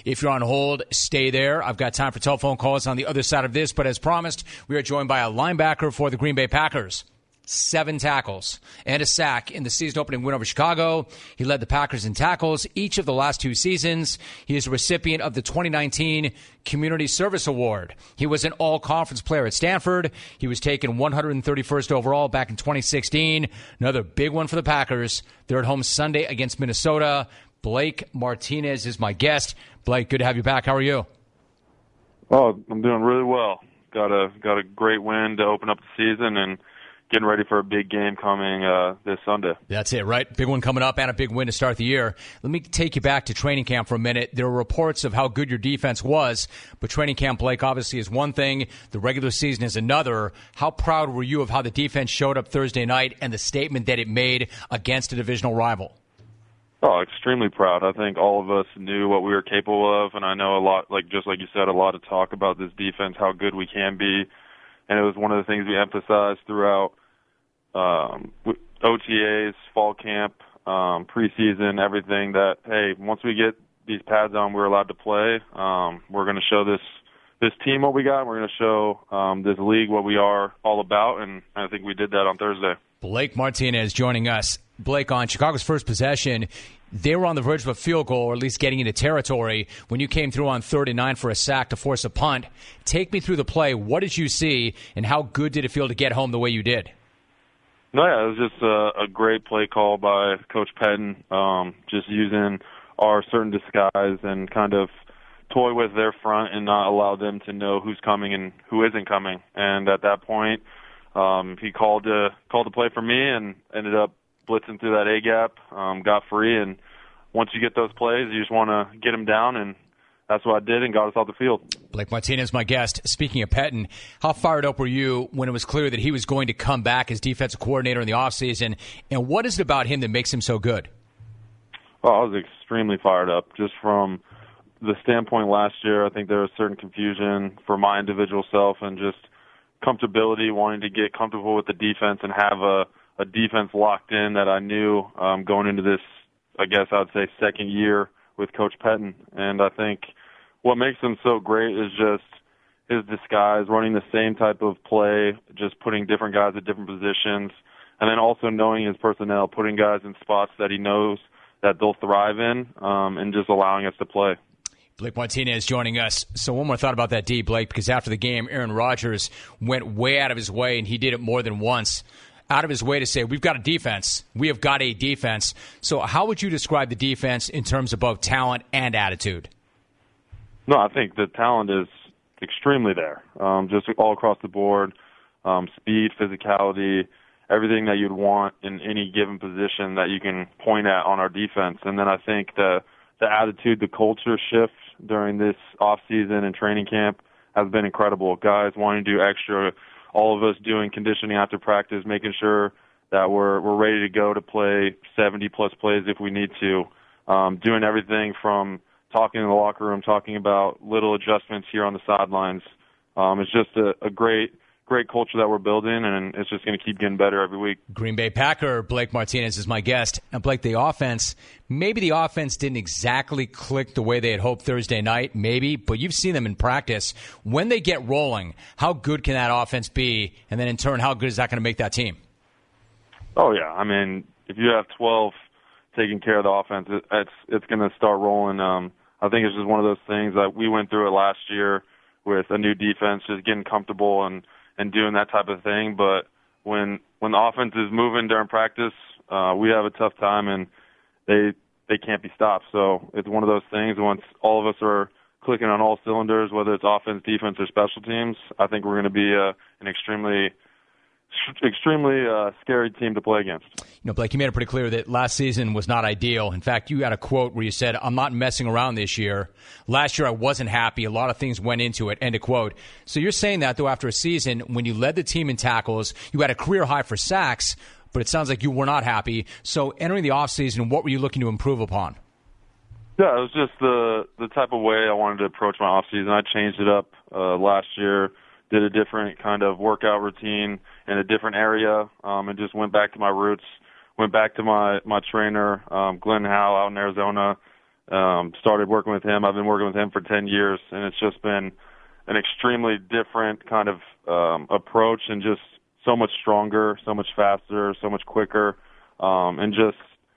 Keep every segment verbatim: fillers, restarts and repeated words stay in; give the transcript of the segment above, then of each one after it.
If you're on hold, stay there. I've got time for telephone calls on the other side of this, but as promised, we are joined by a linebacker for the Green Bay Packers. Seven tackles and a sack in the season-opening win over Chicago. He led the Packers in tackles each of the last two seasons. He is a recipient of the twenty nineteen Community Service Award. He was an all-conference player at Stanford. He was taken one hundred thirty-first overall back in twenty sixteen. Another big one for the Packers. They're at home Sunday against Minnesota. Blake Martinez is my guest. Blake, good to have you back. How are you? Oh, I'm doing really well. Got a got a great win to open up the season and getting ready for a big game coming uh, this Sunday. That's it, right? Big one coming up and a big win to start the year. Let me take you back to training camp for a minute. There were reports of how good your defense was, but training camp, Blake, obviously is one thing. The regular season is another. How proud were you of how the defense showed up Thursday night and the statement that it made against a divisional rival? Oh, extremely proud. I think all of us knew what we were capable of, and I know a lot, like just like you said, a lot of talk about this defense, how good we can be, and it was one of the things we emphasized throughout Um, O T As, fall camp, um, preseason, everything that, hey, once we get these pads on, we're allowed to play. Um, we're going to show this this team what we got. And we're going to show um, this league what we are all about, and I think we did that on Thursday. Blake Martinez joining us. Blake, on Chicago's first possession, they were on the verge of a field goal, or at least getting into territory, when you came through on third and nine for a sack to force a punt. Take me through the play. What did you see, and how good did it feel to get home the way you did? No, yeah, it was just a, a great play call by Coach Pettin, um, just using our certain disguise and kind of toy with their front and not allow them to know who's coming and who isn't coming. And at that point, um, he called uh, called the play for me and ended up blitzing through that A-gap, um, got free. And once you get those plays, you just want to get them down, and that's what I did and got us off the field. Blake Martinez, my guest. Speaking of Pettin, how fired up were you when it was clear that he was going to come back as defensive coordinator in the offseason? And what is it about him that makes him so good? Well, I was extremely fired up. Just from the standpoint last year, I think there was certain confusion for my individual self and just comfortability, wanting to get comfortable with the defense and have a, a defense locked in that I knew um, going into this, I guess I would say, second year with Coach Pettin. And I think what makes him so great is just his disguise, running the same type of play, just putting different guys at different positions, and then also knowing his personnel, putting guys in spots that he knows that they'll thrive in, um, and just allowing us to play. Blake Martinez joining us. So one more thought about that D, Blake, because after the game, Aaron Rodgers went way out of his way, and he did it more than once, out of his way to say, we've got a defense. We have got a defense. So how would you describe the defense in terms of both talent and attitude? No, I think the talent is extremely there, um, just all across the board, um, speed, physicality, everything that you'd want in any given position that you can point at on our defense. And then I think the the attitude, the culture shift during this off season and training camp has been incredible. Guys wanting to do extra, all of us doing conditioning after practice, making sure that we're we're ready to go to play seventy plus plays if we need to. Um, doing everything from talking in the locker room, talking about little adjustments here on the sidelines. Um, it's just a, a great, great culture that we're building, and it's just going to keep getting better every week. Green Bay Packer Blake Martinez is my guest. And Blake, the offense, maybe the offense didn't exactly click the way they had hoped Thursday night, maybe, but you've seen them in practice. When they get rolling, how good can that offense be? And then in turn, how good is that going to make that team? Oh, yeah. I mean, if you have twelve taking care of the offense, it, it's it's going to start rolling. Um, I think it's just one of those things that we went through it last year with a new defense, just getting comfortable and, and doing that type of thing. But when when the offense is moving during practice, uh, we have a tough time, and they they can't be stopped. So it's one of those things. Once all of us are clicking on all cylinders, whether it's offense, defense, or special teams, I think we're going to be uh, an extremely extremely uh, scary team to play against. You know, Blake, you made it pretty clear that last season was not ideal. In fact, you had a quote where you said, I'm not messing around this year. Last year I wasn't happy. A lot of things went into it, end of quote. So you're saying that, though, after a season when you led the team in tackles, you had a career high for sacks, but it sounds like you were not happy. So entering the offseason, what were you looking to improve upon? Yeah, it was just the the type of way I wanted to approach my offseason. I changed it up uh, last year, did a different kind of workout routine in a different area, um, and just went back to my roots, went back to my, my trainer, um, Glenn Howe out in Arizona, um, started working with him. I've been working with him for ten years, and it's just been an extremely different kind of um, approach, and just so much stronger, so much faster, so much quicker, um, and just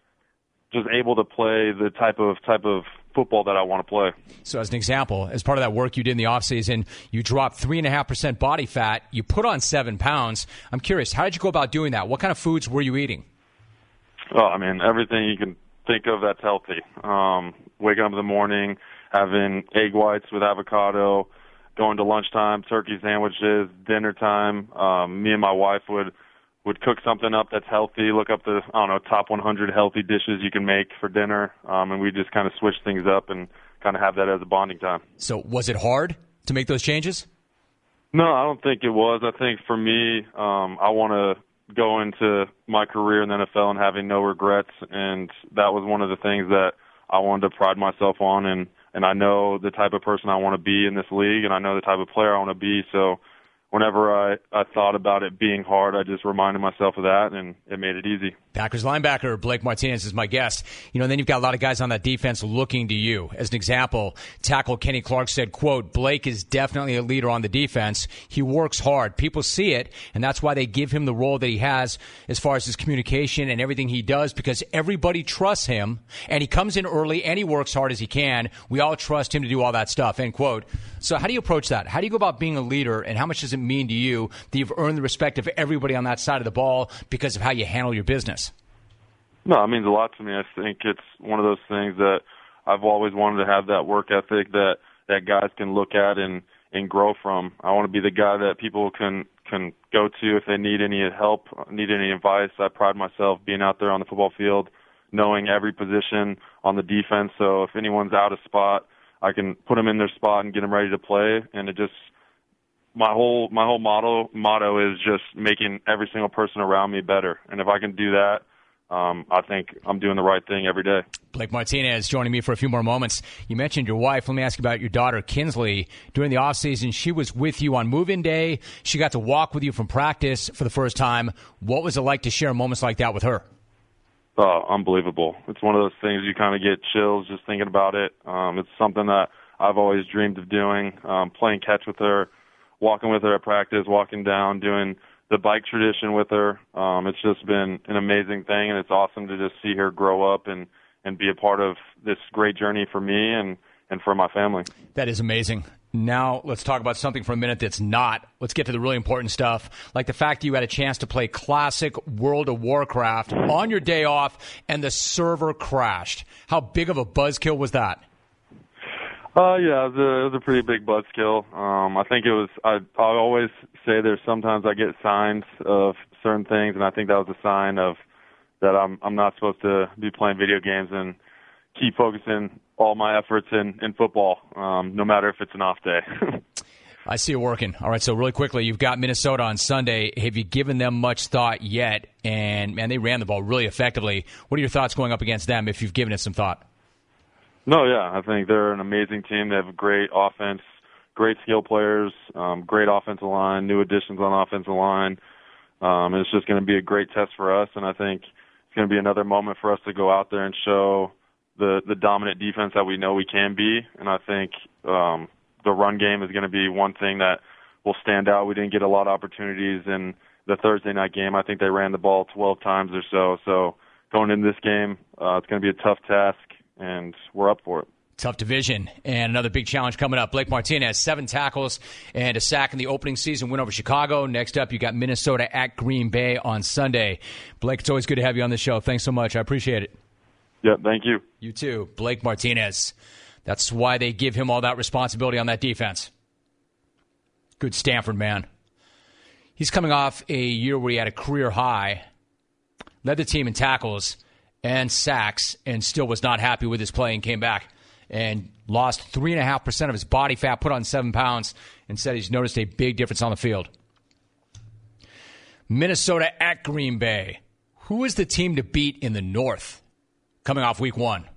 just able to play the type of type of football that I want to play. So as an example, as part of that work you did in the offseason, you dropped three point five percent body fat. You put on seven pounds. I'm curious, how did you go about doing that? What kind of foods were you eating? Oh, I mean, everything you can think of that's healthy. Um, waking up in the morning, having egg whites with avocado, going to lunchtime, turkey sandwiches, dinner time. Um, me and my wife would would cook something up that's healthy, look up the, I don't know, top one hundred healthy dishes you can make for dinner, um, and we just kind of switch things up and kind of have that as a bonding time. So was it hard to make those changes? No, I don't think it was. I think for me, um, I want to go into my career in the N F L and having no regrets, and that was one of the things that I wanted to pride myself on, and, and I know the type of person I want to be in this league, and I know the type of player I want to be, so whenever I, I thought about it being hard, I just reminded myself of that, and it made it easy. Packers linebacker Blake Martinez is my guest. You know, then you've got a lot of guys on that defense looking to you. As an example, tackle Kenny Clark said, quote, Blake is definitely a leader on the defense. He works hard. People see it, and that's why they give him the role that he has as far as his communication and everything he does, because everybody trusts him, and he comes in early, and he works hard as he can. We all trust him to do all that stuff, end quote. So how do you approach that? How do you go about being a leader, and how much does it mean to you that you've earned the respect of everybody on that side of the ball because of how you handle your business? No, it means a lot to me. I think it's one of those things that I've always wanted to have, that work ethic that, that guys can look at and, and grow from. I want to be the guy that people can, can go to if they need any help, need any advice. I pride myself being out there on the football field, knowing every position on the defense. So if anyone's out of spot, I can put them in their spot and get them ready to play. And it just, my whole, my whole motto, motto is just making every single person around me better. And if I can do that, Um, I think I'm doing the right thing every day. Blake Martinez joining me for a few more moments. You mentioned your wife. Let me ask you about your daughter, Kinsley. During the offseason, she was with you on move-in day. She got to walk with you from practice for the first time. What was it like to share moments like that with her? Oh, unbelievable. It's one of those things you kind of get chills just thinking about it. Um, it's something that I've always dreamed of doing, um, playing catch with her, walking with her at practice, walking down, doing the bike tradition with her. Um, it's just been an amazing thing, and it's awesome to just see her grow up and, and be a part of this great journey for me and, and for my family. That is amazing. Now let's talk about something for a minute that's not. Let's get to the really important stuff, like the fact that you had a chance to play classic World of Warcraft on your day off and the server crashed. How big of a buzzkill was that? Uh, yeah, it was, a, it was a pretty big buzzkill. Um, I think it was, I, I always say there's sometimes I get signs of certain things, and I think that was a sign of that I'm, I'm not supposed to be playing video games and keep focusing all my efforts in, in football, um, no matter if it's an off day. I see it working. All right, so really quickly, you've got Minnesota on Sunday. Have you given them much thought yet? And, man, they ran the ball really effectively. What are your thoughts going up against them if you've given it some thought? No, yeah, I think they're an amazing team. They have a great offense, great skill players, um, great offensive line, new additions on the offensive line. Um, it's just going to be a great test for us, and I think it's going to be another moment for us to go out there and show the, the dominant defense that we know we can be. And I think um, the run game is going to be one thing that will stand out. We didn't get a lot of opportunities in the Thursday night game. I think they ran the ball twelve times or so. So going into this game, uh, it's going to be a tough task, and we're up for it. Tough division, and another big challenge coming up. Blake Martinez, seven tackles and a sack in the opening season win over Chicago. Next up, you got Minnesota at Green Bay on Sunday. Blake, it's always good to have you on the show. Thanks so much. I appreciate it. Yeah, thank you. You too. Blake Martinez. That's why they give him all that responsibility on that defense. Good Stanford man. He's coming off a year where he had a career high, led the team in tackles and sacks, and still was not happy with his play and came back and lost three point five percent of his body fat, put on seven pounds, and said he's noticed a big difference on the field. Minnesota at Green Bay. Who is the team to beat in the North coming off week one?